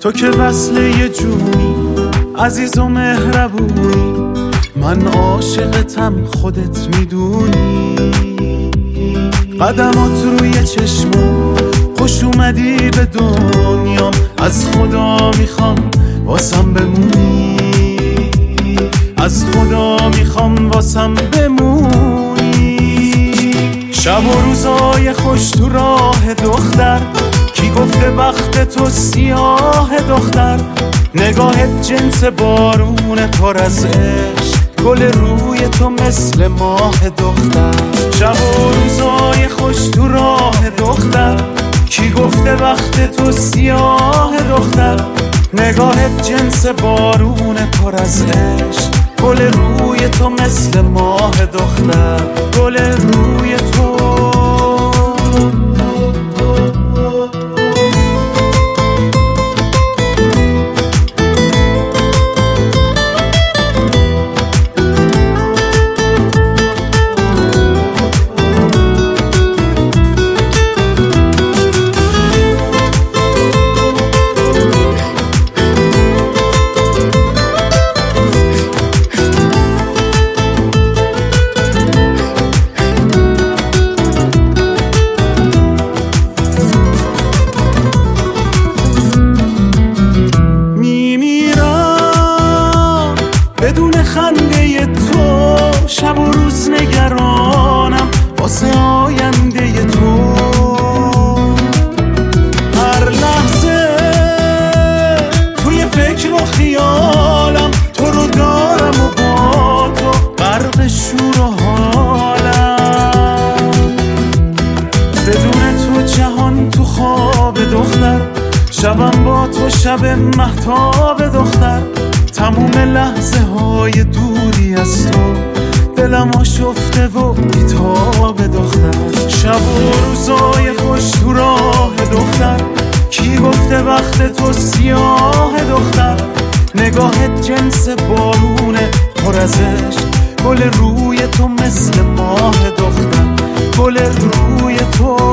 تو که وصله یه جونی، عزیز و مهربونی، من عاشقتم خودت میدونی. قدمات روی چشمم، خوش اومدی به دنیام، از خدا میخوام واسم بمونی، از خدا میخوام واسم بمونی. شب و روزای خوش تو راه دختر، کی گفته بخت تو سیاه دختر؟ نگاهت جنس بارون پر از عشق، گل روی تو مثل ماه دختر. شب و روزای خوش تو راه دختر، کی گفته وقت تو سیاه دختر؟ نگاهت جنس بارون پر از عشق، گل روی تو مثل ماه دختر، گل روی تو. بدون خنده تو شب و روز نگرانم واسه آینده تو. هر لحظه توی فکر و خیالم، تو رو دارم و با تو غرق شور و حالم. بدون تو جهان تو خواب دختر، شبم با تو شب مهتاب دختر. تموم لحظه های دوری از تو، دلم آشفته و بیتاب دختر. شب و روزای خوش تو راه دختر، کی گفته وقت تو سیاه دختر؟ نگاهت جنس بارونه پر از عشق، گل روی تو مثل ماه دختر، گل روی تو.